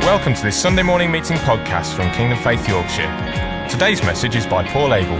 Welcome to this Sunday morning meeting podcast from Kingdom Faith Yorkshire. Today's message is by Paul Abel.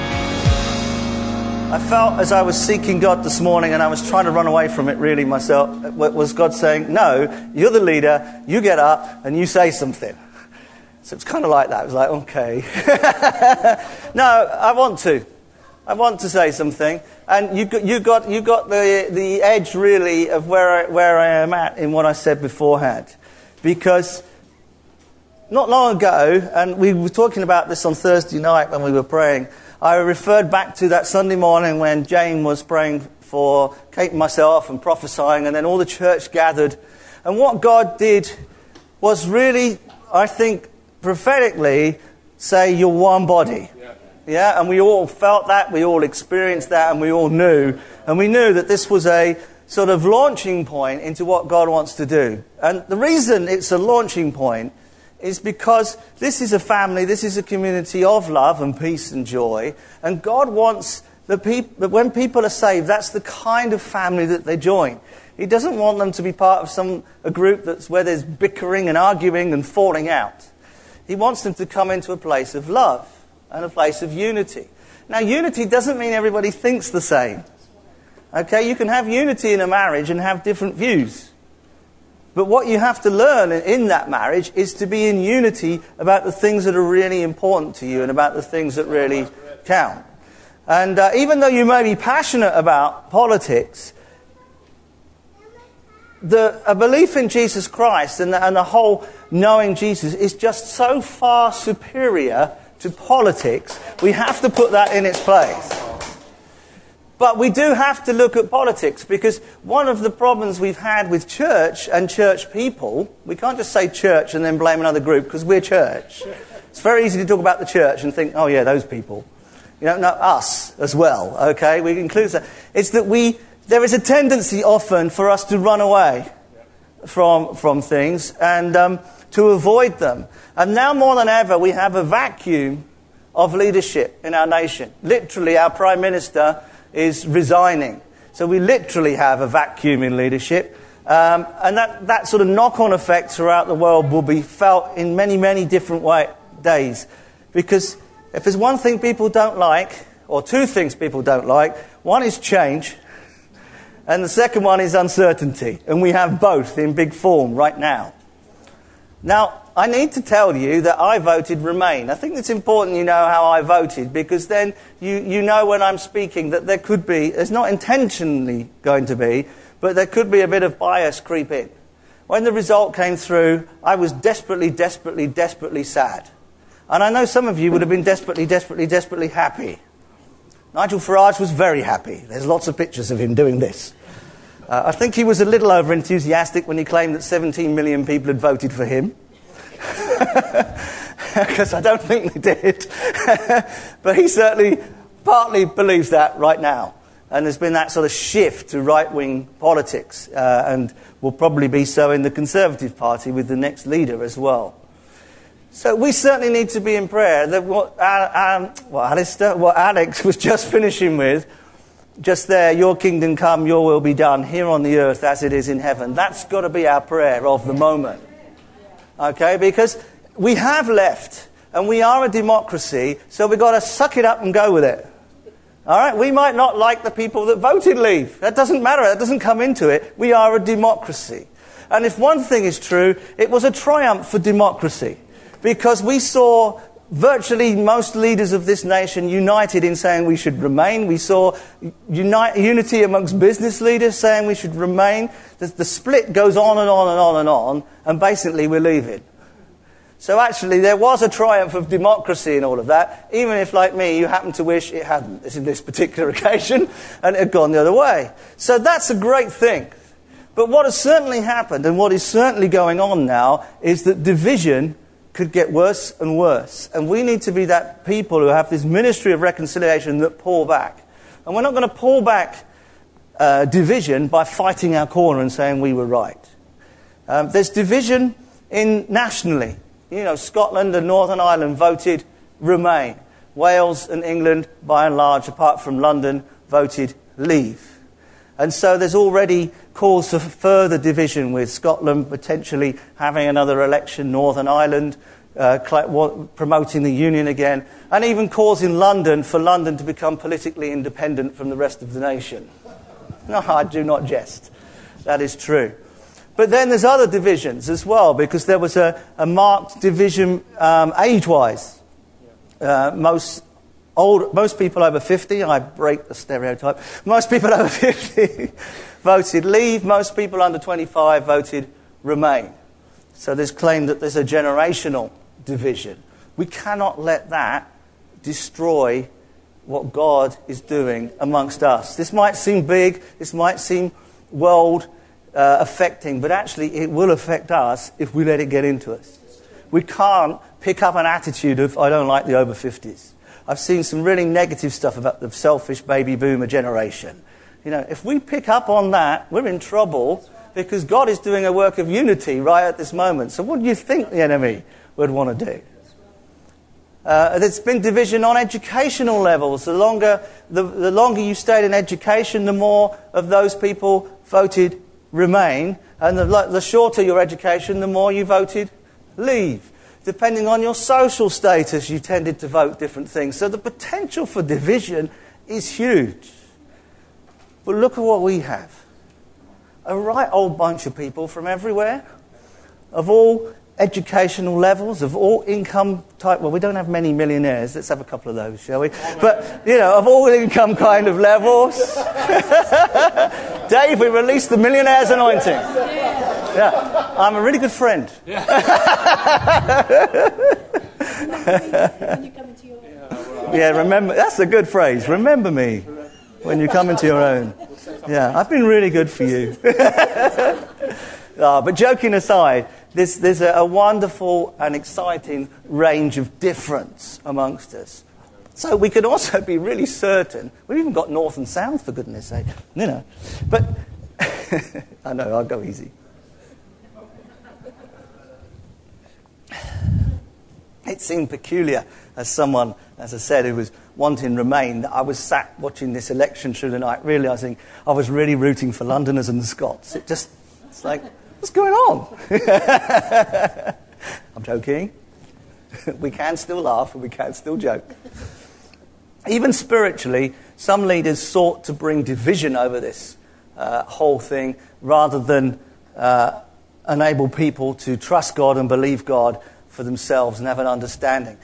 I felt as I was seeking God this morning, and I was trying to run away from it really myself, was God saying, no, you're the leader, you get up and you say something. So it's kind of like that. I was like, okay. No, I want to say something. And you got the edge really of where I am at in what I said beforehand. Because not long ago, and we were talking about this on Thursday night when we were praying, I referred back to that Sunday morning when Jane was praying for Kate and myself and prophesying, and then all the church gathered. And what God did was really, I think, prophetically say, you're one body. Yeah, and we all felt that, we all experienced that, and we all knew. And we knew that this was a sort of launching point into what God wants to do. And the reason it's a launching point is because this is a family, this is a community of love and peace and joy. And God wants that when people are saved, that's the kind of family that they join. He doesn't want them to be part of a group where there's bickering and arguing and falling out. He wants them to come into a place of love and a place of unity. Now, unity doesn't mean everybody thinks the same. Okay, you can have unity in a marriage and have different views. But what you have to learn in that marriage is to be in unity about the things that are really important to you and about the things that really count. And even though you may be passionate about politics, a belief in Jesus Christ and the whole knowing Jesus is just so far superior to politics, we have to put that in its place. But we do have to look at politics, because one of the problems we've had with church and church people, we can't just say church and then blame another group, because we're church. It's very easy to talk about the church and think, oh yeah, those people. You know, us as well, okay? We include that. It's that there is a tendency often for us to run away from things and to avoid them. And now more than ever, we have a vacuum of leadership in our nation. Literally, our Prime Minister is resigning. So we literally have a vacuum in leadership. And that sort of knock-on effect throughout the world will be felt in many, many different days. Because if there's one thing people don't like, or two things people don't like, one is change, and the second one is uncertainty. And we have both in big form right now. Now, I need to tell you that I voted Remain. I think it's important you know how I voted, because then you know when I'm speaking that there could be, it's not intentionally going to be, but there could be a bit of bias creep in. When the result came through, I was desperately, desperately, desperately sad. And I know some of you would have been desperately, desperately, desperately happy. Nigel Farage was very happy. There's lots of pictures of him doing this. I think he was a little over-enthusiastic when he claimed that 17 million people had voted for him. Because I don't think they did. But he certainly partly believes that right now. And there's been that sort of shift to right-wing politics. And will probably be so in the Conservative Party with the next leader as well. So we certainly need to be in prayer that what Alex was just finishing with, just there, your kingdom come, your will be done, here on the earth as it is in heaven. That's got to be our prayer of the moment. Okay, because we have left, and we are a democracy, so we've got to suck it up and go with it. All right, we might not like the people that voted leave. That doesn't matter, that doesn't come into it. We are a democracy. And if one thing is true, it was a triumph for democracy, because we saw virtually most leaders of this nation united in saying we should remain. We saw unity amongst business leaders saying we should remain. The split goes on and on and on and on, and basically we're leaving. So actually there was a triumph of democracy in all of that, even if, like me, you happen to wish it hadn't. This is this particular occasion, and it had gone the other way. So that's a great thing. But what has certainly happened, and what is certainly going on now, is that division could get worse and worse. And we need to be that people who have this ministry of reconciliation that pull back. And we're not going to pull back division by fighting our corner and saying we were right. There's division nationally. You know, Scotland and Northern Ireland voted Remain. Wales and England, by and large, apart from London, voted Leave. And so there's already cause for further division, with Scotland potentially having another election, Northern Ireland promoting the union again, and even causing London to become politically independent from the rest of the nation. No, I do not jest. That is true. But then there's other divisions as well, because there was a marked division age-wise. Most people over 50, I break the stereotype, most people over 50 voted Leave, most people under 25 voted Remain. So there's claim that there's a generational division. We cannot let that destroy what God is doing amongst us. This might seem big, this might seem world affecting, but actually it will affect us if we let it get into us. We can't pick up an attitude of, I don't like the over 50s. I've seen some really negative stuff about the selfish baby boomer generation. If we pick up on that, we're in trouble, because God is doing a work of unity right at this moment. So what do you think the enemy would want to do? There's been division on educational levels. The longer you stayed in education, the more of those people voted Remain, and the shorter your education, the more you voted Leave. Depending on your social status, you tended to vote different things. So the potential for division is huge. But look at what we have. A right old bunch of people from everywhere, of all educational levels, of all income type. Well, we don't have many millionaires. Let's have a couple of those, shall we? But, of all income kind of levels. Dave, we released the millionaire's anointing. Yeah, I'm a really good friend. Yeah, remember, that's a good phrase. Remember me when you come into your own. Yeah, I've been really good for you. But joking aside, there's a wonderful and exciting range of difference amongst us. So we can also be really certain. We've even got north and south, for goodness sake. But I know, I'll go easy. It seemed peculiar as someone, as I said, who was wanting Remain, that I was sat watching this election through the night, realising I was really rooting for Londoners and the Scots. It's like, what's going on? I'm joking. We can still laugh and we can still joke. Even spiritually, some leaders sought to bring division over this whole thing, rather than enable people to trust God and believe God for themselves and have an understanding.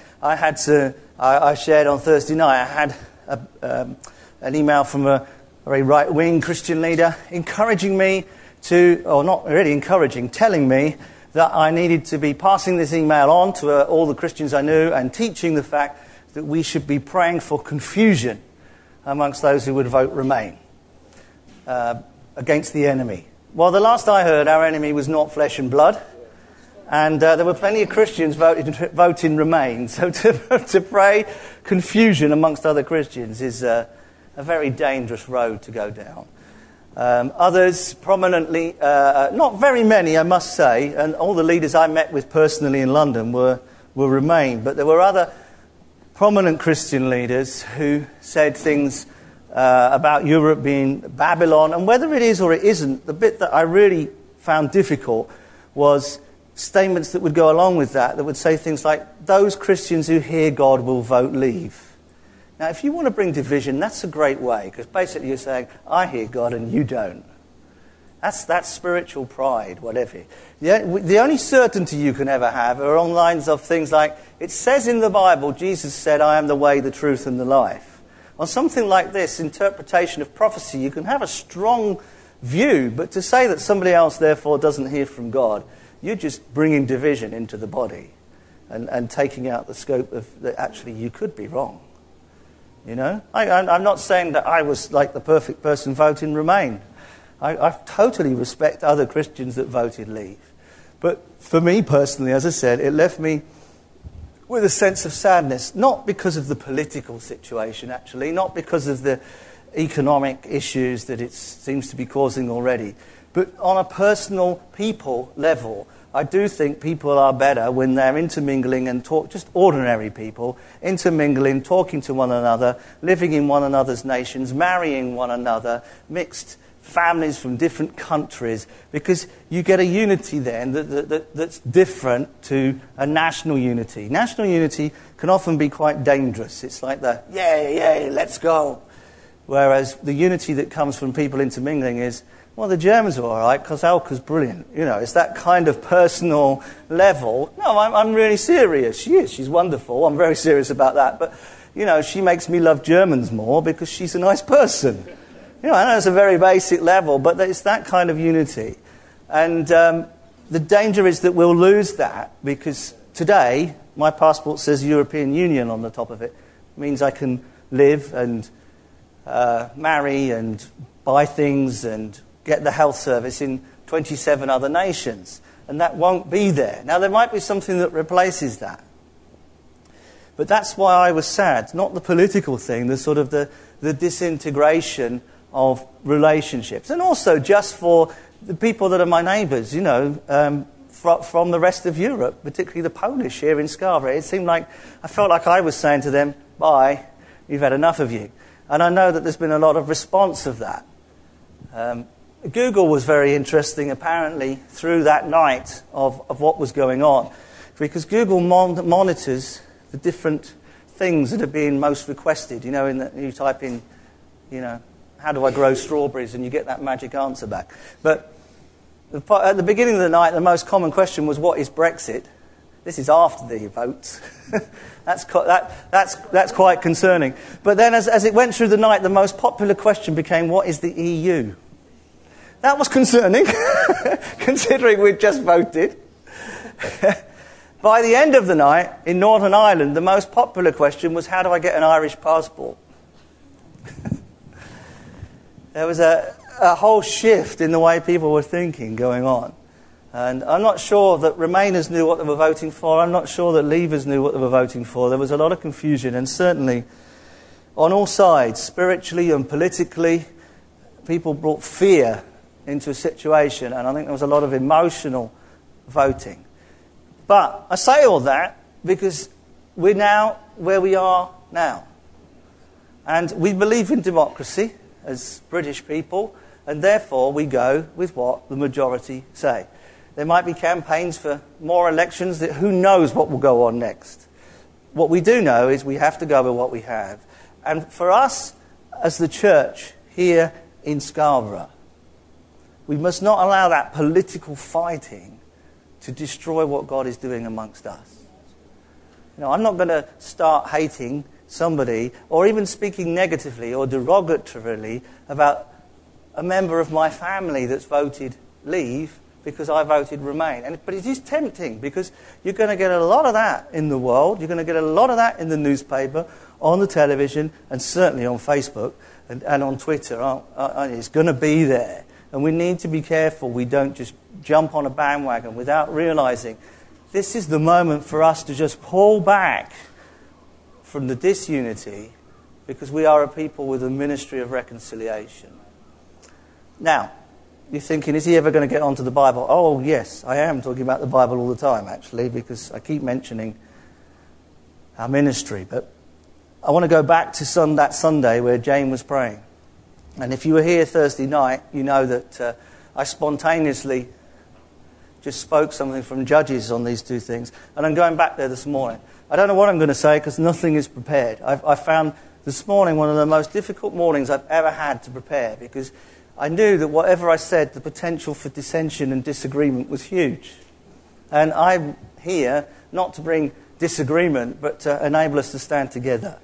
I shared on Thursday night, I had an email from a very right-wing Christian leader encouraging me not really encouraging, telling me that I needed to be passing this email on to all the Christians I knew, and teaching the fact that we should be praying for confusion amongst those who would vote Remain against the enemy. Well, the last I heard, our enemy was not flesh and blood. And there were plenty of Christians voting Remain. So to pray confusion amongst other Christians is a very dangerous road to go down. Others prominently, not very many, I must say, and all the leaders I met with personally in London were Remain. But there were other prominent Christian leaders who said things about Europe being Babylon. And whether it is or it isn't, the bit that I really found difficult was statements that would go along with that would say things like, those Christians who hear God will vote Leave. Now, if you want to bring division, that's a great way, because basically you're saying, I hear God and you don't. That's spiritual pride, whatever. The only certainty you can ever have are on lines of things like, it says in the Bible, Jesus said, I am the way, the truth, and the life. On something like this, interpretation of prophecy, you can have a strong view, but to say that somebody else, therefore, doesn't hear from God, you're just bringing division into the body and taking out the scope of that actually you could be wrong. I'm not saying that I was like the perfect person voting Remain. I totally respect other Christians that voted Leave. But for me personally, as I said, it left me with a sense of sadness, not because of the political situation, actually, not because of the economic issues that it seems to be causing already, but on a personal people level. I do think people are better when they're intermingling and just ordinary people, intermingling, talking to one another, living in one another's nations, marrying one another, mixed families from different countries, because you get a unity then that's different to a national unity. National unity can often be quite dangerous. It's like the, yay, let's go. Whereas the unity that comes from people intermingling is, well, the Germans are all right because Elke's brilliant. You know, it's that kind of personal level. No, I'm really serious. She is. She's wonderful. I'm very serious about that. But, you know, she makes me love Germans more because she's a nice person. You know, I know it's a very basic level, but it's that kind of unity. And the danger is that we'll lose that because today my passport says European Union on the top of it. It means I can live and marry and buy things and get the health service in 27 other nations. And that won't be there. Now, there might be something that replaces that. But that's why I was sad. Not the political thing, the sort of the disintegration of relationships. And also just for the people that are my neighbours, you know, from the rest of Europe, particularly the Polish here in Scarborough. It seemed like, I felt like I was saying to them, bye, you've had enough of you. And I know that there's been a lot of response of that. Google was very interesting, apparently, through that night of what was going on. Because Google monitors the different things that are being most requested. You know, you type in, you know, how do I grow strawberries? And you get that magic answer back. But at the beginning of the night, the most common question was, what is Brexit? This is after the votes. That's quite concerning. But then as it went through the night, the most popular question became, what is the EU? That was concerning, considering we'd just voted. By the end of the night, in Northern Ireland, the most popular question was, how do I get an Irish passport? There was a whole shift in the way people were thinking going on. And I'm not sure that Remainers knew what they were voting for. I'm not sure that Leavers knew what they were voting for. There was a lot of confusion, and certainly on all sides, spiritually and politically, people brought fear into a situation, and I think there was a lot of emotional voting. But I say all that because we're now where we are now. And we believe in democracy as British people, and therefore we go with what the majority say. There might be campaigns for more elections. Who knows what will go on next? What we do know is we have to go with what we have. And for us, as the church here in Scarborough, we must not allow that political fighting to destroy what God is doing amongst us. You know, I'm not going to start hating somebody or even speaking negatively or derogatorily about a member of my family that's voted Leave because I voted Remain. But it is tempting because you're going to get a lot of that in the world. You're going to get a lot of that in the newspaper, on the television, and certainly on Facebook and on Twitter. It's going to be there. And we need to be careful we don't just jump on a bandwagon without realising this is the moment for us to just pull back from the disunity because we are a people with a ministry of reconciliation. Now, you're thinking, is he ever going to get onto the Bible? Oh, yes, I am talking about the Bible all the time, actually, because I keep mentioning our ministry. But I want to go back to that Sunday where Jane was praying. And if you were here Thursday night, you know that I spontaneously just spoke something from Judges on these two things. And I'm going back there this morning. I don't know what I'm going to say because nothing is prepared. I found this morning one of the most difficult mornings I've ever had to prepare because I knew that whatever I said, the potential for dissension and disagreement was huge. And I'm here not to bring disagreement, but to enable us to stand together.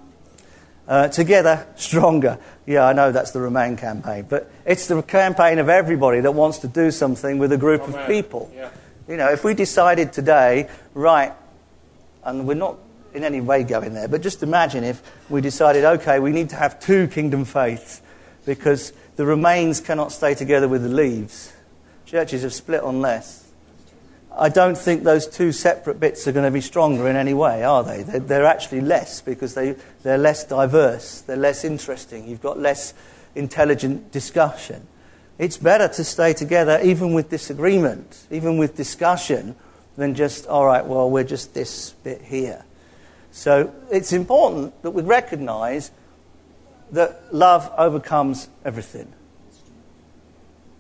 Together, stronger. Yeah, I know that's the Remain campaign, but it's the campaign of everybody that wants to do something with a group of people. Yeah. You know, if we decided today, right, and we're not in any way going there, but just imagine if we decided, okay, we need to have two kingdom faiths because the Remains cannot stay together with the Leaves. Churches have split on less. I don't think those two separate bits are going to be stronger in any way, are they? They're actually less because they're less diverse, they're less interesting, you've got less intelligent discussion. It's better to stay together even with disagreement, even with discussion, than just, all right, well, we're just this bit here. So it's important that we recognise that love overcomes everything.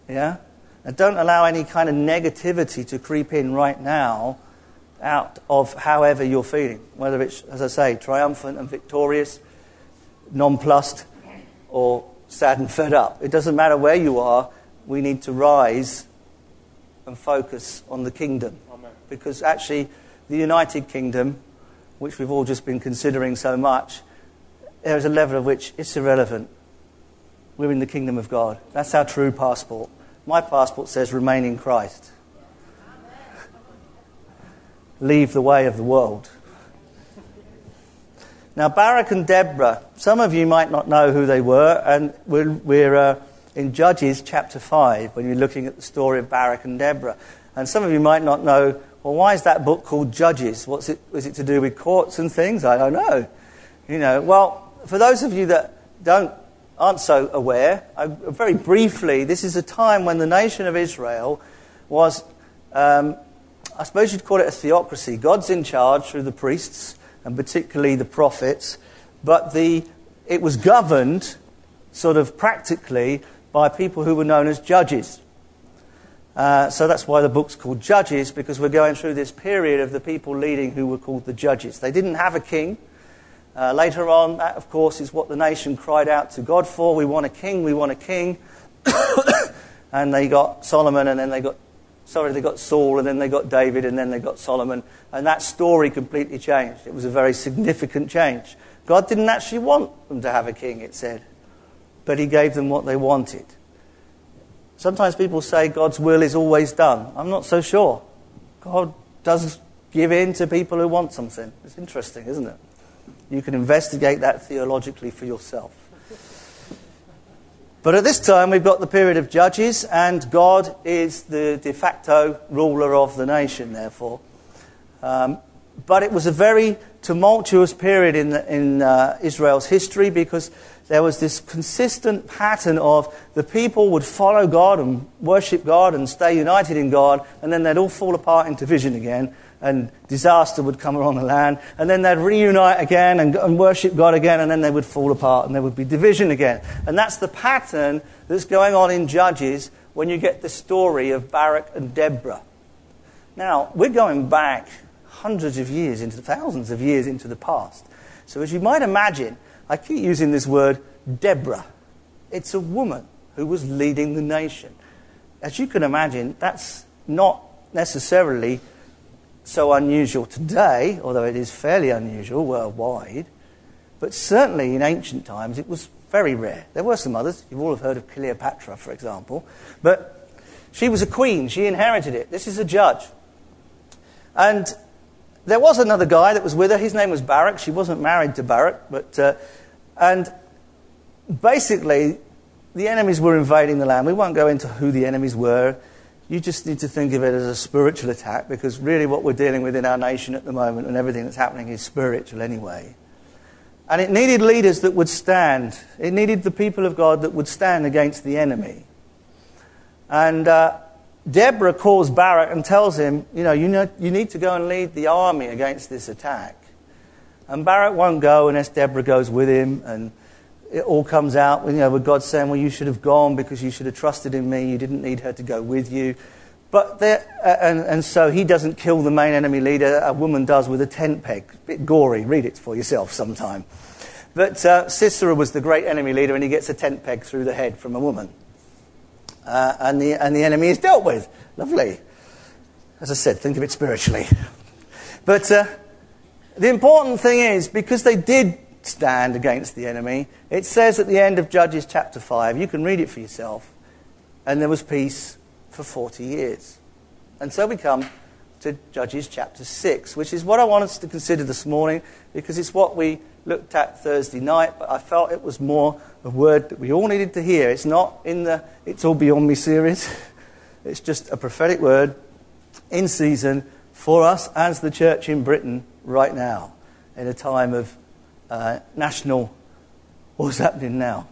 Yeah? And don't allow any kind of negativity to creep in right now out of however you're feeling. Whether it's, as I say, triumphant and victorious, nonplussed, or sad and fed up. It doesn't matter where you are. We need to rise and focus on the kingdom. Amen. Because actually, the United Kingdom, which we've all just been considering so much, there is a level of which it's irrelevant. We're in the kingdom of God. That's our true passport. My passport says remain in Christ. Leave the way of the world. Now, Barak and Deborah, some of you might not know who they were, and we're in Judges chapter 5 when you're looking at the story of Barak and Deborah. And some of you might not know, well, why is that book called Judges? Is it to do with courts and things? I don't know. Well, for those of you that aren't so aware, very briefly, this is a time when the nation of Israel was, I suppose you'd call it a theocracy. God's in charge through the priests, and particularly the prophets, but it was governed sort of practically by people who were known as judges. So that's why the book's called Judges, because we're going through this period of the people leading who were called the judges. They didn't have a king. Later on, that of course is what the nation cried out to God for. We want a king, we want a king. And they got Solomon, and then they got Saul, and then they got David, and then they got Solomon. And that story completely changed. It was a very significant change. God didn't actually want them to have a king, it said. But he gave them what they wanted. Sometimes people say God's will is always done. I'm not so sure. God does give in to people who want something. It's interesting, isn't it? You can investigate that theologically for yourself. But at this time, we've got the period of Judges, and God is the de facto ruler of the nation, therefore. But it was a very tumultuous period in Israel's history, because there was this consistent pattern of the people would follow God and worship God and stay united in God, and then they'd all fall apart into division again, and disaster would come along the land, and then they'd reunite again and worship God again, and then they would fall apart and there would be division again. And that's the pattern that's going on in Judges when you get the story of Barak and Deborah. Now, we're going back hundreds of years, into thousands of years into the past. So as you might imagine, I keep using this word, Deborah. It's a woman who was leading the nation. As you can imagine, that's not necessarily so unusual today, although it is fairly unusual worldwide. But certainly in ancient times, it was very rare. There were some others. You've all have heard of Cleopatra, for example. But she was a queen. She inherited it. This is a judge. And there was another guy that was with her. His name was Barak. She wasn't married to Barak. And basically, the enemies were invading the land. We won't go into who the enemies were. You just need to think of it as a spiritual attack, because really what we're dealing with in our nation at the moment and everything that's happening is spiritual anyway. And it needed leaders that would stand. It needed the people of God that would stand against the enemy. And Deborah calls Barak and tells him, you need to go and lead the army against this attack. And Barak won't go unless Deborah goes with him, and it all comes out, with God saying, well, you should have gone because you should have trusted in me. You didn't need her to go with you. But and so he doesn't kill the main enemy leader. A woman does with a tent peg. A bit gory. Read it for yourself sometime. But Sisera was the great enemy leader, and he gets a tent peg through the head from a woman. And the enemy is dealt with. Lovely. As I said, think of it spiritually. But the important thing is, because they did stand against the enemy, it says at the end of Judges chapter 5, you can read it for yourself, and there was peace for 40 years. And so we come to Judges chapter 6, which is what I want us to consider this morning, because it's what we looked at Thursday night, but I felt it was more a word that we all needed to hear. It's not in the It's All Beyond Me series. It's just a prophetic word in season for us as the church in Britain right now, in a time of national, what's happening now.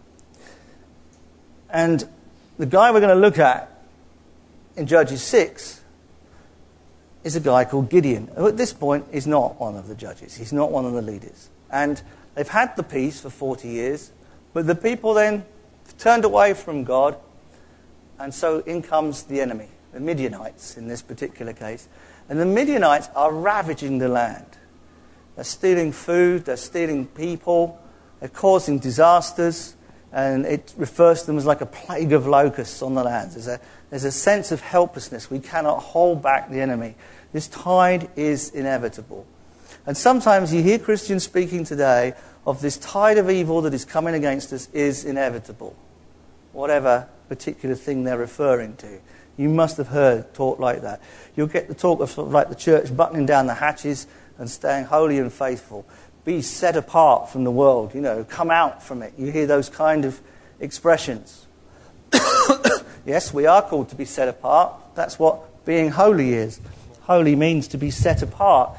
And the guy we're going to look at in Judges 6 is a guy called Gideon, who at this point is not one of the judges. He's not one of the leaders. And they've had the peace for 40 years, but the people then turned away from God, And so in comes the enemy, the Midianites in this particular case. And the Midianites are ravaging the land. They're stealing food, they're stealing people, they're causing disasters, and it refers to them as like a plague of locusts on the land. There's a sense of helplessness. We cannot hold back the enemy. This tide is inevitable. And sometimes you hear Christians speaking today of this tide of evil that is coming against us is inevitable. Whatever particular thing they're referring to. You must have heard talk like that. You'll get the talk of sort of like the church buttoning down the hatches and staying holy and faithful. Be set apart from the world, come out from it. You hear those kind of expressions. Yes, we are called to be set apart. That's what being holy is. Holy means to be set apart.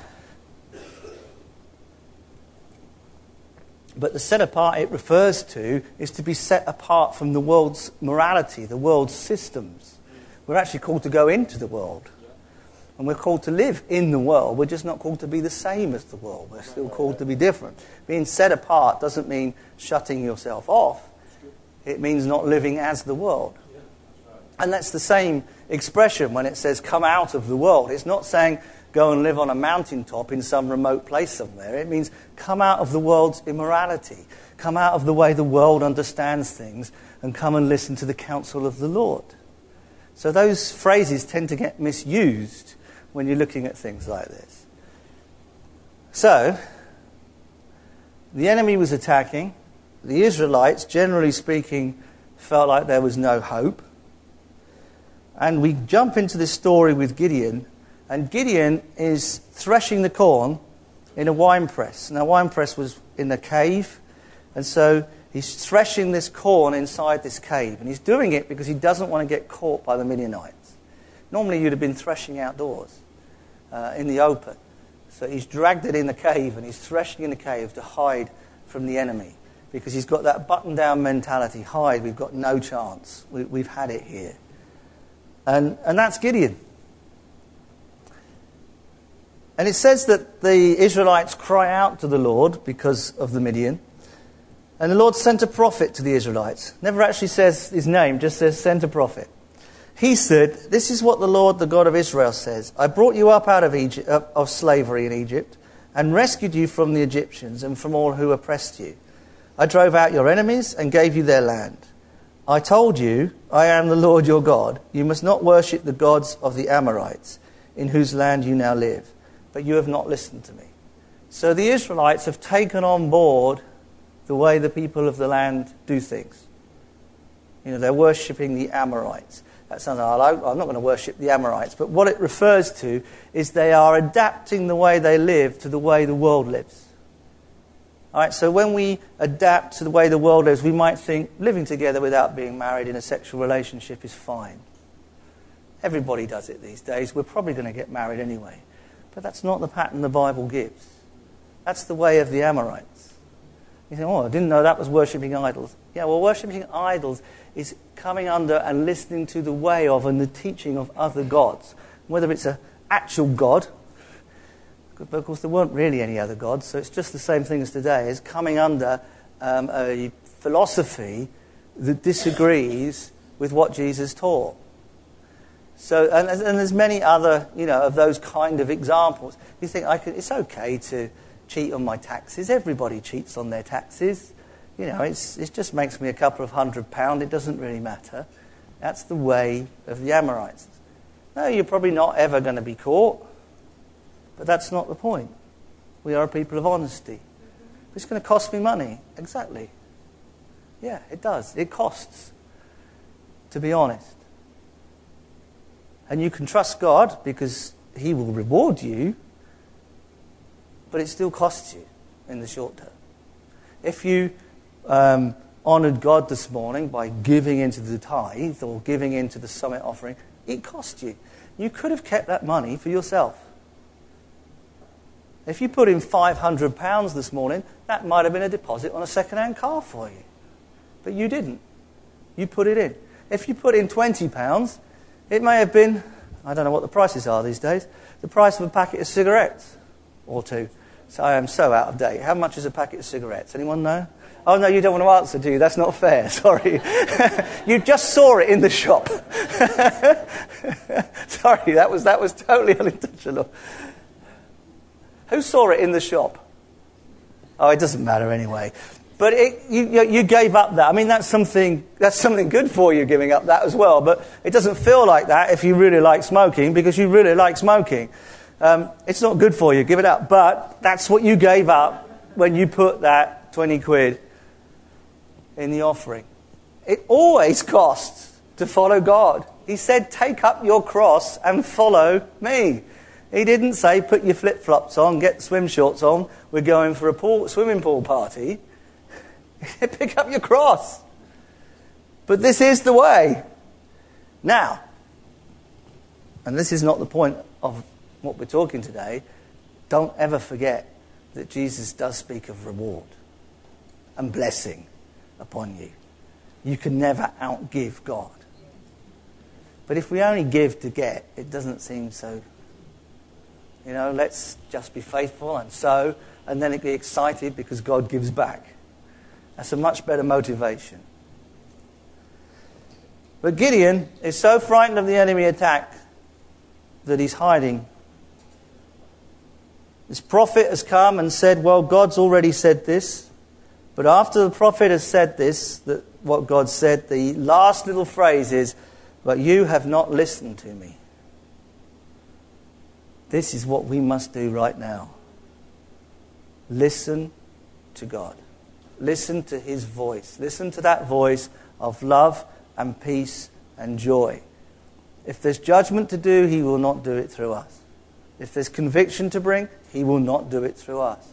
But the set apart it refers to is to be set apart from the world's morality, the world's systems. We're actually called to go into the world. And we're called to live in the world. We're just not called to be the same as the world. We're still called to be different. Being set apart doesn't mean shutting yourself off. It means not living as the world. And that's the same expression when it says come out of the world. It's not saying go and live on a mountaintop in some remote place somewhere. It means come out of the world's immorality. Come out of the way the world understands things and come and listen to the counsel of the Lord. So those phrases tend to get misused when you're looking at things like this. So, the enemy was attacking. The Israelites, generally speaking, felt like there was no hope. And we jump into this story with Gideon. And Gideon is threshing the corn in a winepress. Now, a winepress was in a cave. And so he's threshing this corn inside this cave. And he's doing it because he doesn't want to get caught by the Midianites. Normally you'd have been threshing outdoors in the open. So he's dragged it in the cave and he's threshing in the cave to hide from the enemy. Because he's got that button-down mentality. Hide, we've got no chance. We've had it here. And that's Gideon. And it says that the Israelites cry out to the Lord because of the Midian. And the Lord sent a prophet to the Israelites. Never actually says his name, just says sent a prophet. He said, this is what the Lord, the God of Israel, says. I brought you up out of Egypt, of slavery in Egypt and rescued you from the Egyptians and from all who oppressed you. I drove out your enemies and gave you their land. I told you, I am the Lord your God. You must not worship the gods of the Amorites, in whose land you now live. But you have not listened to me. So the Israelites have taken on board the way the people of the land do things. They're worshipping the Amorites. That sounds like, I'm not going to worship the Amorites. But what it refers to is they are adapting the way they live to the way the world lives. All right, so when we adapt to the way the world lives, we might think living together without being married in a sexual relationship is fine. Everybody does it these days. We're probably going to get married anyway. But that's not the pattern the Bible gives. That's the way of the Amorites. You think, I didn't know that was worshipping idols. Yeah, well, worshipping idols is coming under and listening to the way of and the teaching of other gods. Whether it's an actual God, but of course there weren't really any other gods, so it's just the same thing as today, is coming under a philosophy that disagrees with what Jesus taught. So, and there's many other, of those kind of examples. You think, it's okay to cheat on my taxes. Everybody cheats on their taxes. It just makes me a couple of £100. It doesn't really matter. That's the way of the Amorites. No, you're probably not ever going to be caught. But that's not the point. We are a people of honesty. It's going to cost me money. Exactly. Yeah, it does. It costs to be honest. And you can trust God because He will reward you, but it still costs you in the short term. If you honoured God this morning by giving into the tithe or giving into the summit offering, it cost you. You could have kept that money for yourself. If you put in £500 this morning, that might have been a deposit on a second-hand car for you. But you didn't. You put it in. If you put in £20, it may have been, I don't know what the prices are these days, the price of a packet of cigarettes or two. So I am so out of date. How much is a packet of cigarettes? Anyone know? Oh, no, you don't want to answer, do you? That's not fair. Sorry. You just saw it in the shop. Sorry, that was totally unintentional. Who saw it in the shop? Oh, it doesn't matter anyway. But you gave up that. I mean, that's something good for you, giving up that as well. But it doesn't feel like that if you really like smoking, because you really like smoking. It's not good for you. Give it up. But that's what you gave up when you put that 20 quid in the offering. It always costs to follow God. He said, take up your cross and follow me. He didn't say, put your flip-flops on, get swim shorts on, we're going for a swimming pool party. Pick up your cross. But this is the way. Now, and this is not the point of what we're talking today, don't ever forget that Jesus does speak of reward and blessing upon you. You can never outgive God. But if we only give to get, it doesn't seem so. Let's just be faithful and sow, and then be excited because God gives back. That's a much better motivation. But Gideon is so frightened of the enemy attack that he's hiding. This prophet has come and said, well, God's already said this. But after the prophet has said this, what God said, the last little phrase is, but you have not listened to me. This is what we must do right now. Listen to God. Listen to his voice. Listen to that voice of love and peace and joy. If there's judgment to do, he will not do it through us. If there's conviction to bring, he will not do it through us.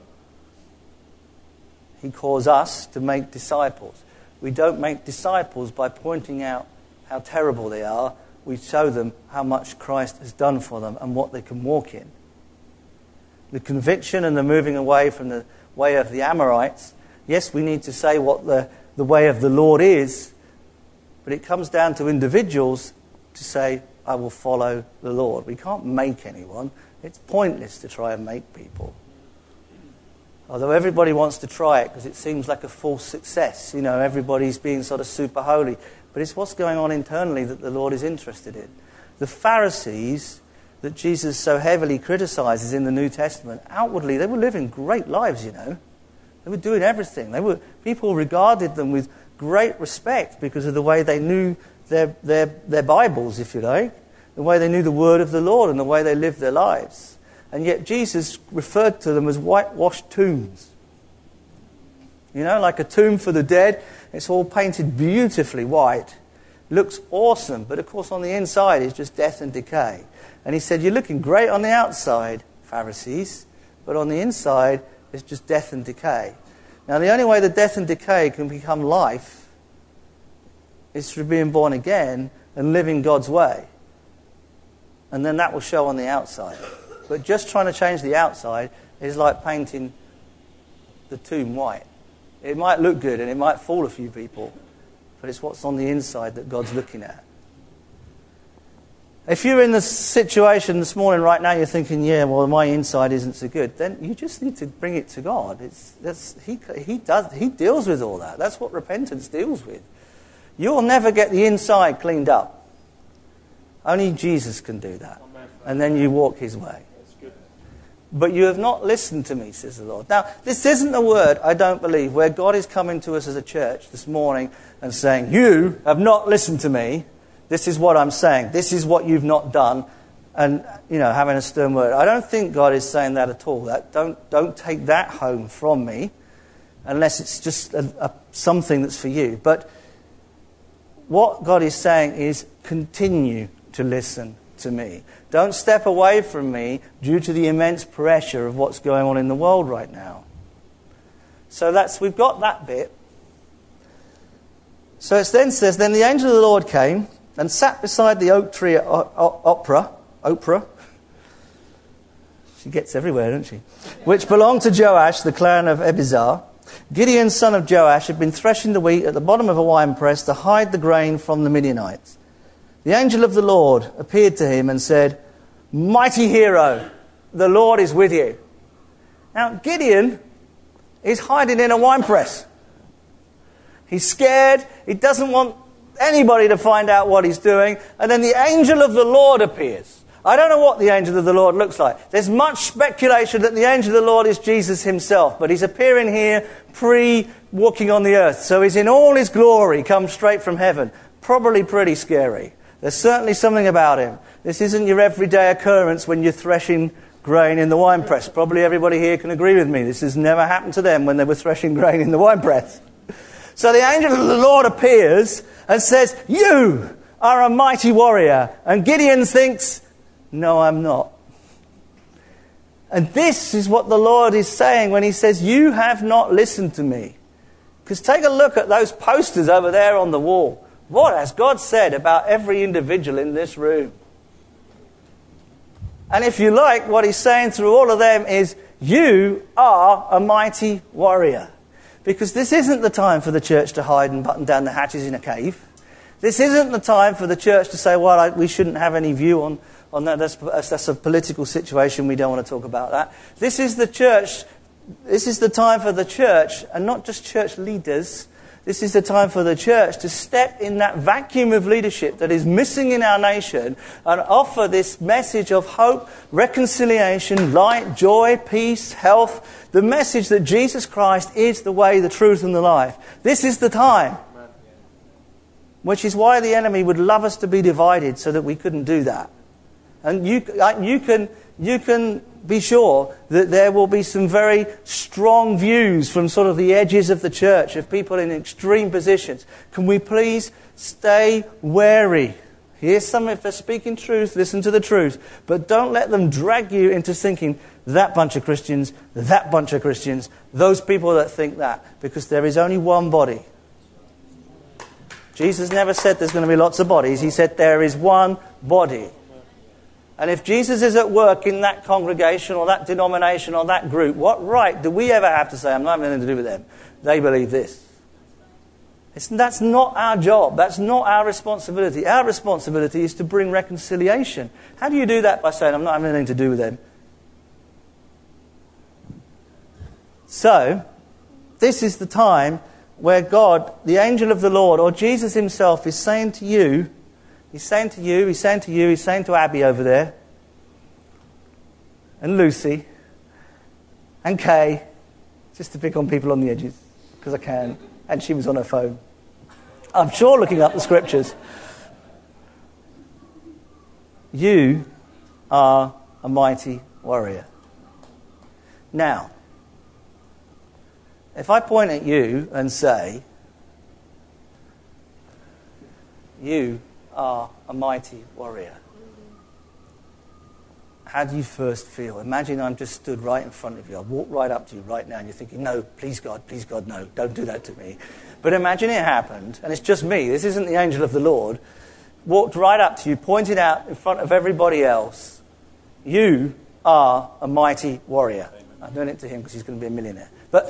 He calls us to make disciples. We don't make disciples by pointing out how terrible they are. We show them how much Christ has done for them and what they can walk in. The conviction and the moving away from the way of the Amorites, yes, we need to say what the way of the Lord is, but it comes down to individuals to say, I will follow the Lord. We can't make anyone. It's pointless to try and make people. Although everybody wants to try it because it seems like a false success. Everybody's being sort of super holy. But it's what's going on internally that the Lord is interested in. The Pharisees that Jesus so heavily criticizes in the New Testament, outwardly they were living great lives, They were doing everything. People regarded them with great respect because of the way they knew their Bibles, if you like. The way they knew the word of the Lord and the way they lived their lives. And yet Jesus referred to them as whitewashed tombs. Like a tomb for the dead. It's all painted beautifully white. Looks awesome, but of course on the inside is just death and decay. And he said, you're looking great on the outside, Pharisees, but on the inside it's just death and decay. Now the only way the death and decay can become life is through being born again and living God's way. And then that will show on the outside. But just trying to change the outside is like painting the tomb white. It might look good and it might fool a few people, but it's what's on the inside that God's looking at. If you're in the situation this morning right now, you're thinking, yeah, well, my inside isn't so good, then you just need to bring it to God. He deals with all that. That's what repentance deals with. You'll never get the inside cleaned up. Only Jesus can do that. And then you walk his way. But you have not listened to me, says the Lord. Now, this isn't a word, I don't believe, where God is coming to us as a church this morning and saying, you have not listened to me. This is what I'm saying. This is what you've not done. And, having a stern word. I don't think God is saying that at all. Don't take that home from me unless it's just something that's for you. But what God is saying is continue to listen to me. Don't step away from me due to the immense pressure of what's going on in the world right now. So we've got that bit. So it then says, then the angel of the Lord came and sat beside the oak tree at Oprah. She gets everywhere, doesn't she? Which belonged to Joash, the clan of Abiezer. Gideon, son of Joash, had been threshing the wheat at the bottom of a winepress to hide the grain from the Midianites. The angel of the Lord appeared to him and said, mighty hero, the Lord is with you. Now, Gideon is hiding in a wine press. He's scared. He doesn't want anybody to find out what he's doing. And then the angel of the Lord appears. I don't know what the angel of the Lord looks like. There's much speculation that the angel of the Lord is Jesus himself. But he's appearing here pre-walking on the earth. So he's in all his glory, come straight from heaven. Probably pretty scary. There's certainly something about him. This isn't your everyday occurrence when you're threshing grain in the winepress. Probably everybody here can agree with me. This has never happened to them when they were threshing grain in the winepress. So the angel of the Lord appears and says, "You are a mighty warrior." And Gideon thinks, "No, I'm not." And this is what the Lord is saying when he says, "You have not listened to me." Because take a look at those posters over there on the wall. What has God said about every individual in this room? And if you like, what he's saying through all of them is, you are a mighty warrior. Because this isn't the time for the church to hide and button down the hatches in a cave. This isn't the time for the church to say, well, we shouldn't have any view on that. That's a political situation. We don't want to talk about that. This is the church. This is the time for the church, and not just church leaders. This is the time for the church to step in that vacuum of leadership that is missing in our nation and offer this message of hope, reconciliation, light, joy, peace, health. The message that Jesus Christ is the way, the truth, and the life. This is the time. Which is why the enemy would love us to be divided so that we couldn't do that. And you can be sure that there will be some very strong views from sort of the edges of the church, of people in extreme positions. Can we please stay wary? Here's some, if they're speaking truth, listen to the truth. But don't let them drag you into thinking that bunch of Christians, those people that think that. Because there is only one body. Jesus never said there's going to be lots of bodies. He said there is one body. And if Jesus is at work in that congregation or that denomination or that group, what right do we ever have to say, I'm not having anything to do with them? They believe this. That's not our job. That's not our responsibility. Our responsibility is to bring reconciliation. How do you do that? By saying, I'm not having anything to do with them. So, this is the time where God, the angel of the Lord, or Jesus himself is saying to you, he's saying to Abby over there, and Lucy, and Kay, just to pick on people on the edges, because I can, and she was on her phone. I'm sure looking up the scriptures. You are a mighty warrior. Now, if I point at you and say, you are a mighty warrior, how do you first feel? Imagine I'm just stood right in front of you. I walk right up to you right now and you're thinking, no, please God, no, don't do that to me. But imagine it happened, and it's just me, this isn't the angel of the Lord, walked right up to you, pointed out in front of everybody else, you are a mighty warrior. I'm doing it to him because he's going to be a millionaire. But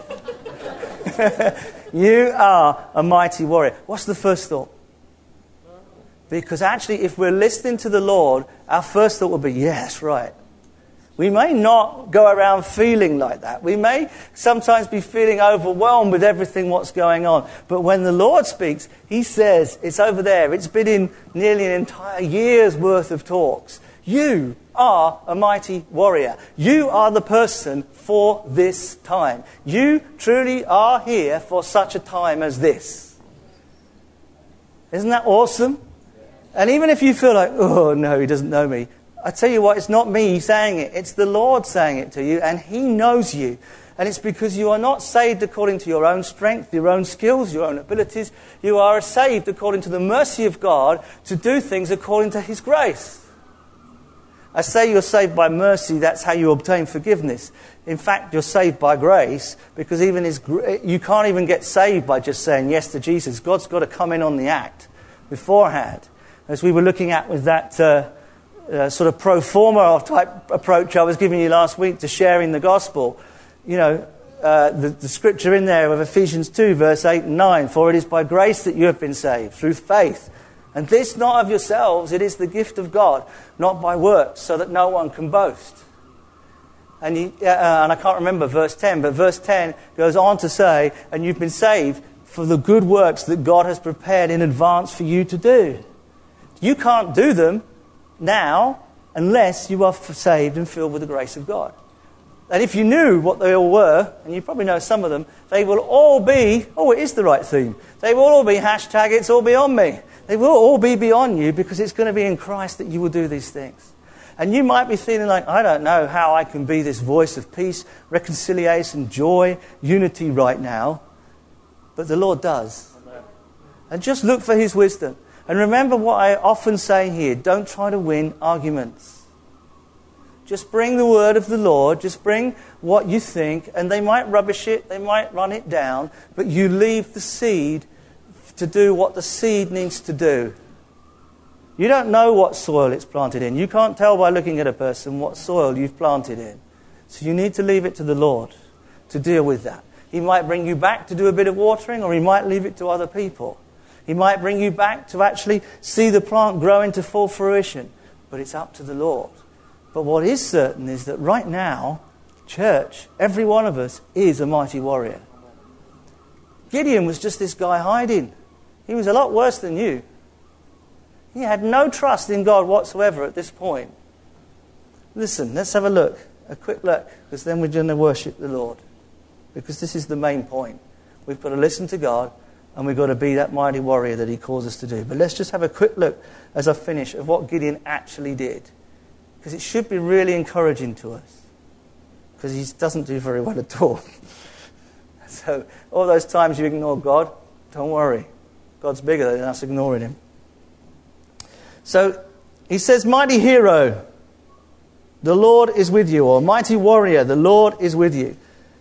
you are a mighty warrior. What's the first thought? Because actually, if we're listening to the Lord, our first thought will be, yes, right. We may not go around feeling like that. We may sometimes be feeling overwhelmed with everything what's going on. But when the Lord speaks, he says, it's over there. It's been in nearly an entire year's worth of talks. You are a mighty warrior. You are the person for this time. You truly are here for such a time as this. Isn't that awesome? And even if you feel like, oh no, he doesn't know me, I tell you what, it's not me saying it. It's the Lord saying it to you, and he knows you. And it's because you are not saved according to your own strength, your own skills, your own abilities. You are saved according to the mercy of God to do things according to his grace. I say you're saved by mercy, that's how you obtain forgiveness. In fact, you're saved by grace, because you can't even get saved by just saying yes to Jesus. God's got to come in on the act beforehand. As we were looking at with that sort of pro forma type approach I was giving you last week to sharing the gospel, the scripture in there of Ephesians 2, verse 8 and 9, for it is by grace that you have been saved, through faith. And this not of yourselves, it is the gift of God, not by works, so that no one can boast. and I can't remember verse 10, but verse 10 goes on to say, and you've been saved for the good works that God has prepared in advance for you to do. You can't do them now unless you are saved and filled with the grace of God. And if you knew what they all were, and you probably know some of them, they will all be, it is the right theme, they will all be hashtag it's all beyond me. They will all be beyond you because it's going to be in Christ that you will do these things. And you might be feeling like, I don't know how I can be this voice of peace, reconciliation, joy, unity right now. But the Lord does. And just look for his wisdom. And remember what I often say here, don't try to win arguments. Just bring the word of the Lord, just bring what you think, and they might rubbish it, they might run it down, but you leave the seed to do what the seed needs to do. You don't know what soil it's planted in. You can't tell by looking at a person what soil you've planted in. So you need to leave it to the Lord to deal with that. He might bring you back to do a bit of watering, or he might leave it to other people. He might bring you back to actually see the plant grow into full fruition. But it's up to the Lord. But what is certain is that right now, church, every one of us is a mighty warrior. Gideon was just this guy hiding. He was a lot worse than you. He had no trust in God whatsoever at this point. Listen, let's have a quick look, because then we're going to worship the Lord. Because this is the main point. We've got to listen to God, and we've got to be that mighty warrior that he calls us to do. But let's just have a quick look, as I finish, of what Gideon actually did. Because it should be really encouraging to us. Because he doesn't do very well at all. So, all those times you ignore God, don't worry. God's bigger than us ignoring him. So, he says, mighty hero, the Lord is with you. Or mighty warrior, the Lord is with you.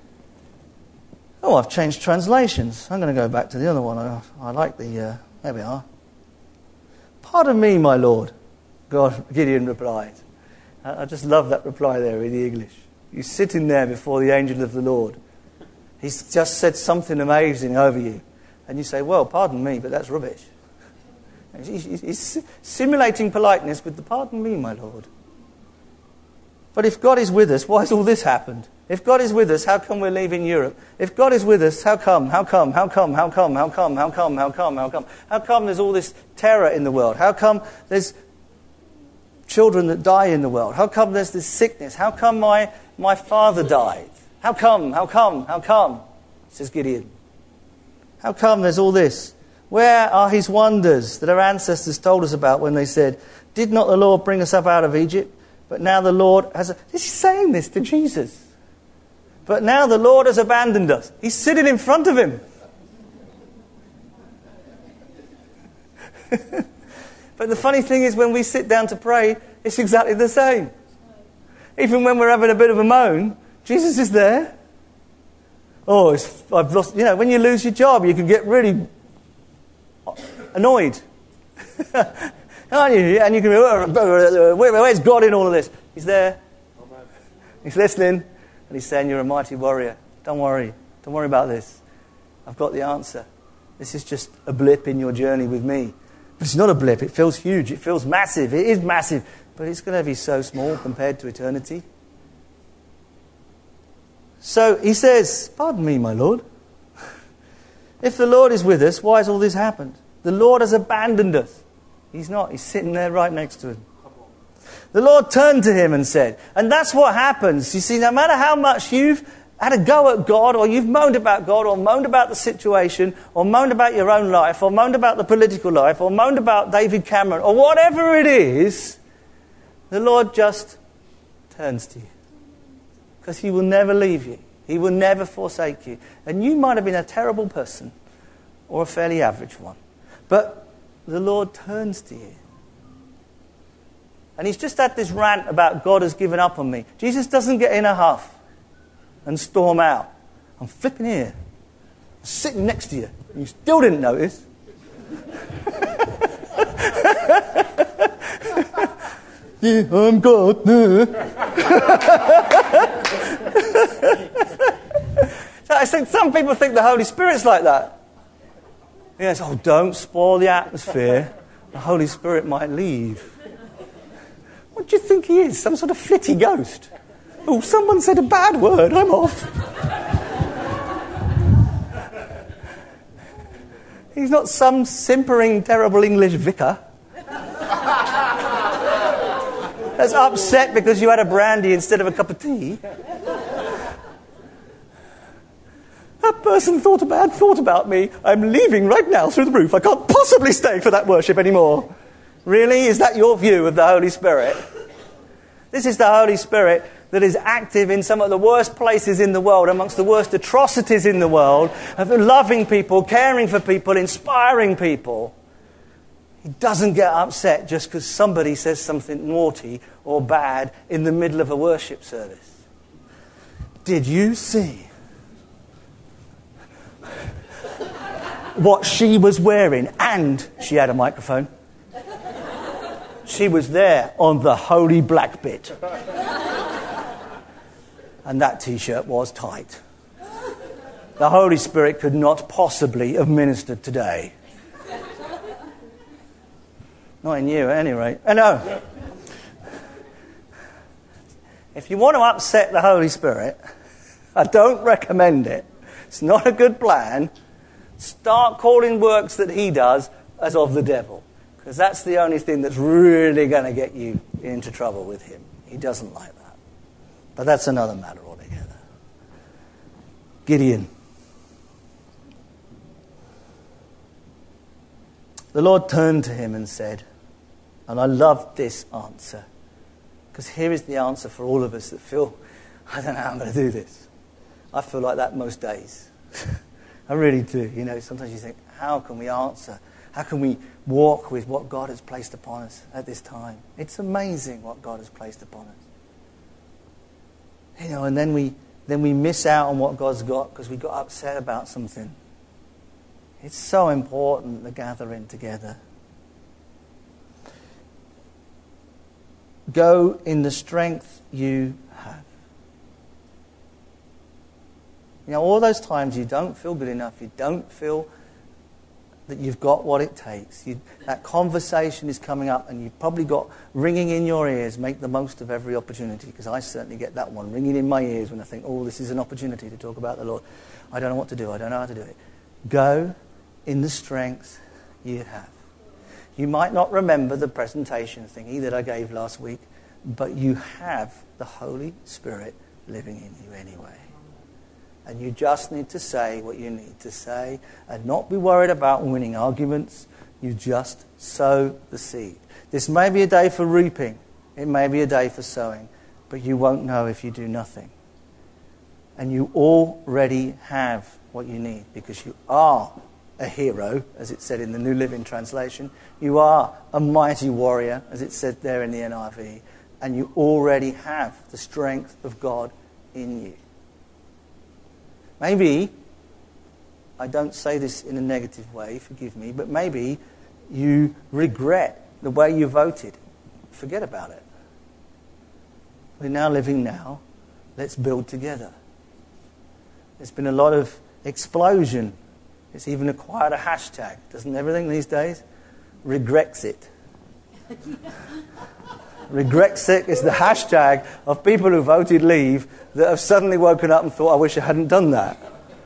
Oh, I've changed translations. I'm going to go back to the other one. I like the... there we are. Pardon me, my Lord, Gideon replied. I just love that reply there in the English. You're sitting there before the angel of the Lord. He's just said something amazing over you. And you say, well, pardon me, but that's rubbish. He's simulating politeness with the pardon me, my Lord. But if God is with us, why has all this happened? If God is with us, how come we're leaving Europe? If God is with us, how come? How come there's all this terror in the world? How come there's children that die in the world? How come there's this sickness? How come my father died? How come? Says Gideon. How come there's all this? Where are his wonders that our ancestors told us about when they said, did not the Lord bring us up out of Egypt? But now the Lord has... He's saying this to Jesus. But now the Lord has abandoned us. He's sitting in front of him. But the funny thing is, when we sit down to pray, it's exactly the same. Even when we're having a bit of a moan, Jesus is there. Oh, I've lost... when you lose your job, you can get really annoyed. Aren't you? And you can be, where's God in all of this? He's there. He's listening. And he's saying, you're a mighty warrior. Don't worry. Don't worry about this. I've got the answer. This is just a blip in your journey with me. But it's not a blip. It feels huge. It feels massive. It is massive. But it's going to be so small compared to eternity. So he says, pardon me, my Lord. If the Lord is with us, why has all this happened? The Lord has abandoned us. He's not. He's sitting there right next to him. The Lord turned to him and said, and that's what happens. You see, no matter how much you've had a go at God, or you've moaned about God, or moaned about the situation, or moaned about your own life, or moaned about the political life, or moaned about David Cameron, or whatever it is, the Lord just turns to you. Because he will never leave you. He will never forsake you. And you might have been a terrible person, or a fairly average one. But the Lord turns to you. And he's just had this rant about God has given up on me. Jesus doesn't get in a huff and storm out. I'm flipping here. I'm sitting next to you. And you still didn't notice. Yeah, I'm God. So I think some people think the Holy Spirit's like that. Yes, don't spoil the atmosphere. The Holy Spirit might leave. What do you think he is? Some sort of flitty ghost? Oh, someone said a bad word, I'm off. He's not some simpering, terrible English vicar that's upset because you had a brandy instead of a cup of tea. That person thought a bad thought about me. I'm leaving right now through the roof. I can't possibly stay for that worship anymore. Really? Is that your view of the Holy Spirit? This is the Holy Spirit that is active in some of the worst places in the world, amongst the worst atrocities in the world, of loving people, caring for people, inspiring people. He doesn't get upset just because somebody says something naughty or bad in the middle of a worship service. Did you see what she was wearing? And she had a microphone. She was there on the holy black bit. And that T-shirt was tight. The Holy Spirit could not possibly have ministered today. Not in you, at any rate. No. If you want to upset the Holy Spirit, I don't recommend it. It's not a good plan. Start calling works that he does as of the devil. Because that's the only thing that's really going to get you into trouble with him. He doesn't like that. But that's another matter altogether. Gideon. The Lord turned to him and said, and I love this answer, because here is the answer for all of us that feel, I don't know how I'm going to do this. I feel like that most days. I really do. You know, sometimes you think, how can we answer? How can we walk with what God has placed upon us at this time? It's amazing what God has placed upon us. You know, and then we miss out on what God's got because we got upset about something. It's so important, the gathering together. Go in the strength you have. You know, all those times you don't feel good enough, you don't feel that you've got what it takes. That conversation is coming up and you've probably got ringing in your ears. Make the most of every opportunity, because I certainly get that one ringing in my ears when I think, oh, this is an opportunity to talk about the Lord. I don't know what to do. I don't know how to do it. Go in the strength you have. You might not remember the presentation thingy that I gave last week, but you have the Holy Spirit living in you anyway. And you just need to say what you need to say and not be worried about winning arguments. You just sow the seed. This may be a day for reaping. It may be a day for sowing. But you won't know if you do nothing. And you already have what you need, because you are a hero, as it said in the New Living Translation. You are a mighty warrior, as it said there in the NIV. And you already have the strength of God in you. Maybe, I don't say this in a negative way, forgive me, but maybe you regret the way you voted. Forget about it. We're now living now. Let's build together. There's been a lot of explosion. It's even acquired a hashtag, doesn't everything these days? Regrexit. Regrexit is the hashtag of people who voted leave that have suddenly woken up and thought, I wish I hadn't done that.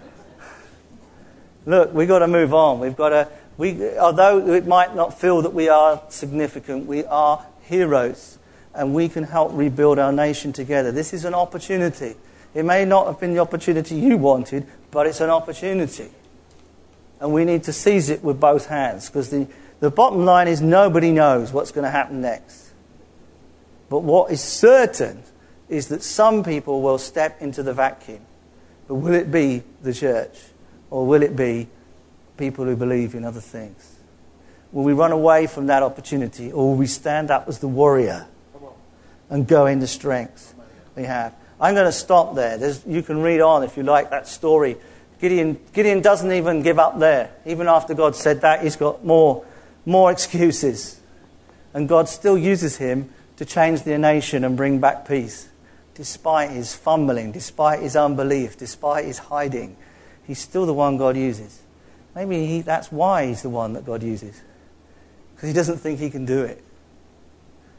Look, we've got to move on. Although it might not feel that we are significant, we are heroes, and we can help rebuild our nation together. This is an opportunity. It may not have been the opportunity you wanted, but it's an opportunity. And we need to seize it with both hands, because the bottom line is nobody knows what's going to happen next. But what is certain is that some people will step into the vacuum. But will it be the church? Or will it be people who believe in other things? Will we run away from that opportunity? Or will we stand up as the warrior and go in the strength we have? I'm going to stop there. You can read on if you like that story. Gideon doesn't even give up there. Even after God said that, he's got more excuses. And God still uses him to change the nation and bring back peace. Despite his fumbling, despite his unbelief, despite his hiding, he's still the one God uses. Maybe that's why he's the one that God uses. Because he doesn't think he can do it.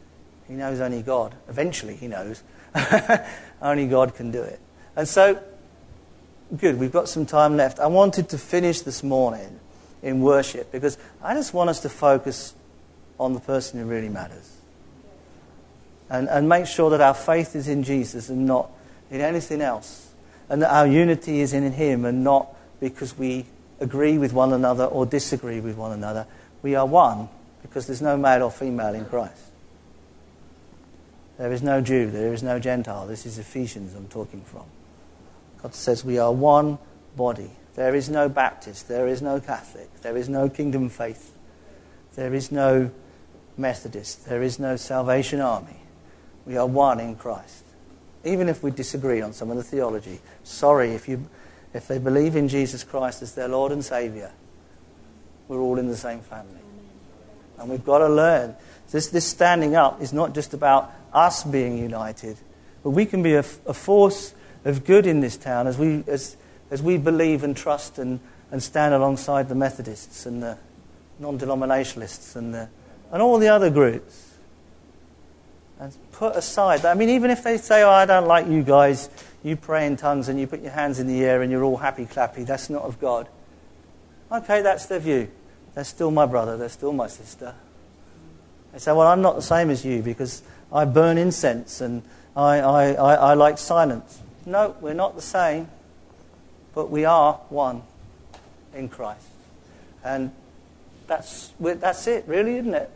He knows only God. Eventually he knows. Only God can do it. And so, good, we've got some time left. I wanted to finish this morning in worship because I just want us to focus on the person who really matters. And make sure that our faith is in Jesus and not in anything else. And that our unity is in Him and not because we agree with one another or disagree with one another. We are one because there's no male or female in Christ. There is no Jew, there is no Gentile. This is Ephesians I'm talking from. God says we are one body. There is no Baptist, there is no Catholic, there is no Kingdom Faith, there is no Methodist, there is no Salvation Army. We are one in Christ. Even if we disagree on some of the theology. Sorry, if they believe in Jesus Christ as their Lord and Saviour, we're all in the same family. And we've got to learn. This standing up is not just about us being united, but we can be a force of good in this town as we believe and trust and stand alongside the Methodists and the non-denominationalists and all the other groups. And put aside that. I mean, even if they say, I don't like you guys, you pray in tongues and you put your hands in the air and you're all happy-clappy, that's not of God. Okay, that's their view. They're still my brother, they're still my sister. They say, well, I'm not the same as you because I burn incense and I like silence. No, we're not the same, but we are one in Christ. And that's it, really, isn't it?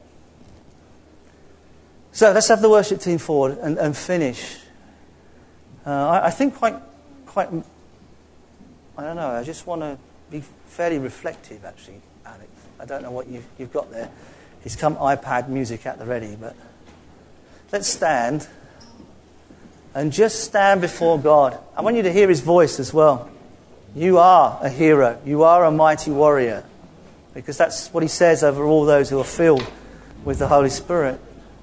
So let's have the worship team forward and finish. I think quite, I don't know, I just want to be fairly reflective, actually, Alex. I don't know what you've got there. It's come iPad music at the ready, but let's stand and just stand before God. I want you to hear His voice as well. You are a hero. You are a mighty warrior, because that's what He says over all those who are filled with the Holy Spirit.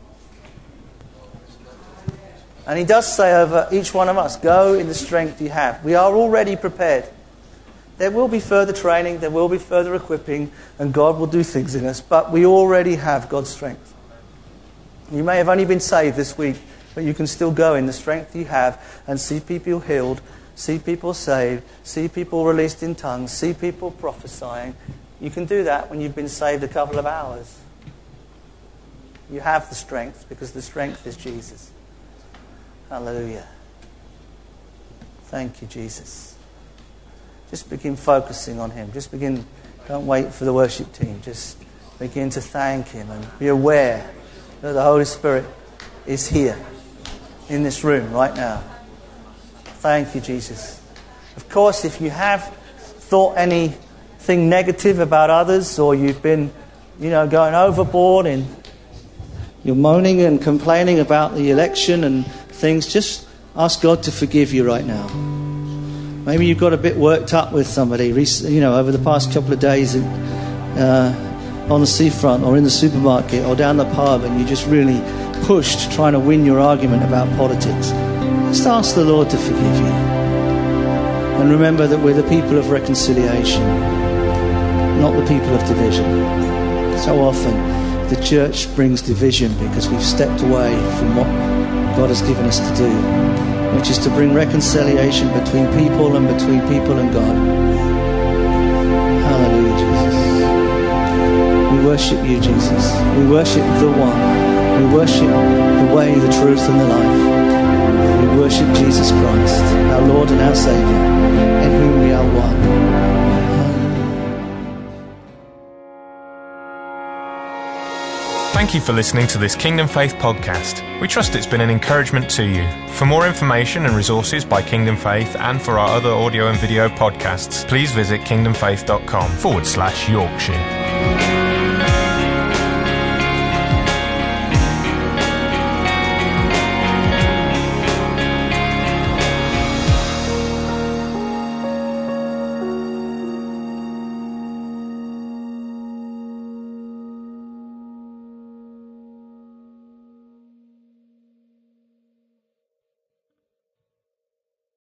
And He does say over each one of us, go in the strength you have. We are already prepared. There will be further training, there will be further equipping, and God will do things in us, but we already have God's strength. You may have only been saved this week, but you can still go in the strength you have and see people healed, see people saved, see people released in tongues, see people prophesying. You can do that when you've been saved a couple of hours. You have the strength because the strength is Jesus. Hallelujah. Thank you, Jesus. Just begin focusing on Him. Don't wait for the worship team. Just begin to thank Him and be aware that the Holy Spirit is here in this room right now. Thank you, Jesus. Of course, if you have thought anything negative about others, or you've been, going overboard and you're moaning and complaining about the election and things, just ask God to forgive you right now. Maybe you've got a bit worked up with somebody, over the past couple of days on the seafront or in the supermarket or down the pub, and you just really pushed trying to win your argument about politics. Just ask the Lord to forgive you. And remember that we're the people of reconciliation, not the people of division. So often the church brings division because we've stepped away from what God has given us to do, which is to bring reconciliation between people and between people and God. Hallelujah, Jesus. We worship you, Jesus. We worship the one. We worship the way, the truth and the life. We worship Jesus Christ, our Lord and our Saviour, in whom we are one. Thank you for listening to this Kingdom Faith podcast. We trust it's been an encouragement to you. For more information and resources by Kingdom Faith and for our other audio and video podcasts, please visit kingdomfaith.com/Yorkshire.